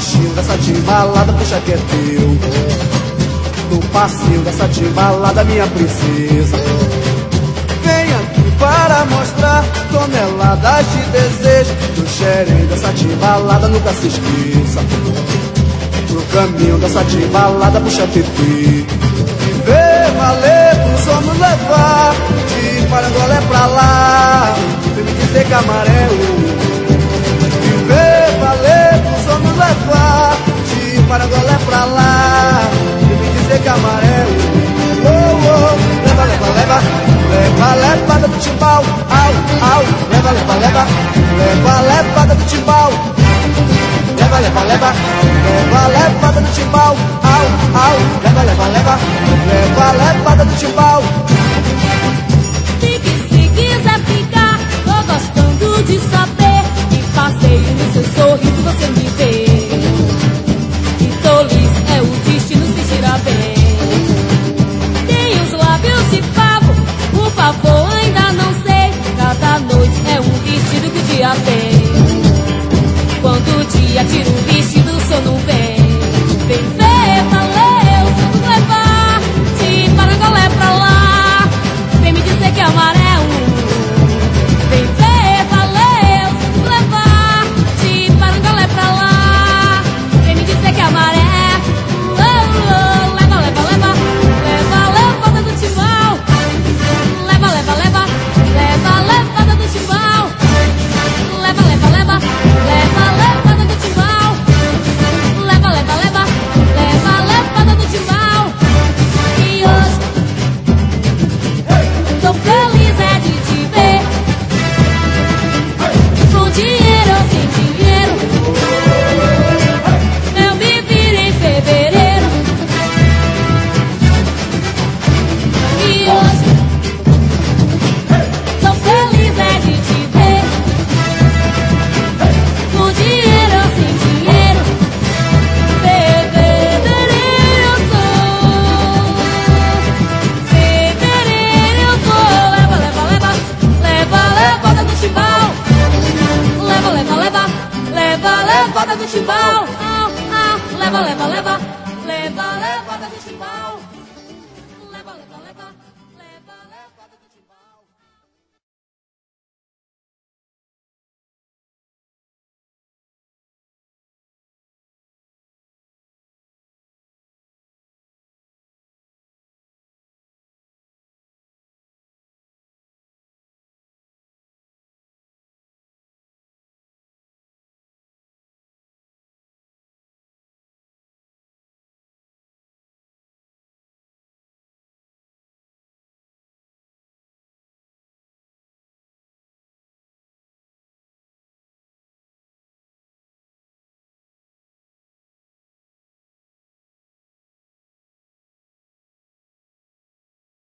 baixinho dessa timbalada, puxa que é teu. No passinho dessa timbalada, minha princesa. Vem aqui para mostrar toneladas de desejo. No xerém dessa timbalada, nunca se esqueça. No caminho dessa timbalada, puxa titê. Vê valer pro som nos levar, de Parangolé pra lá, vem me dizer camarão. Vê valer pro som nos levar, de Parangolé pra lá, vem me dizer camarão. Oh, oh, leva, leva, leva, leva, levada do timbal, au, au, leva, leva, leva, leva, levada do timbal. Leva, leva, leva, leva, levada do timbal, au, au, leva, leva, leva, leva, levada do timbal. Fique se quiser ficar, tô gostando de saber que passeio no seu sorriso você me vê. Que tolice é o destino se gira bem. Tem os lábios de pavo, por favor ainda não sei. Cada noite é um vestido que o dia tem. Quando o dia tira o vestido, o sol não vem. Vem ver, valeu, se nos levar, de Parangolé pra lá, vem me dizer que amarelo. Vem ver, valeu, se nos levar, de Parangolé pra lá, vem me dizer que amarelo. Oh, oh, leva, leva, leva, leva, levada do timbal. Leva, leva, leva, leva, levada do timbal. Leva, leva, leva, leva, levada do timbal. Leva, leva, leva, leva, levada do timbal. E hoje tô feliz é de te ver, com dinheiro ou sem dinheiro. Eu me viro em fevereiro. E hoje tô feliz é de te ver, com dinheiro ou sem dinheiro. Fevereiro eu sou, fevereiro eu vou. Leva, leva, leva, leva, levada do timbal. Leva, leva, leva, leva, levada do timbal. Ah, ah, leva, leva, leva, leva, levada do timbal.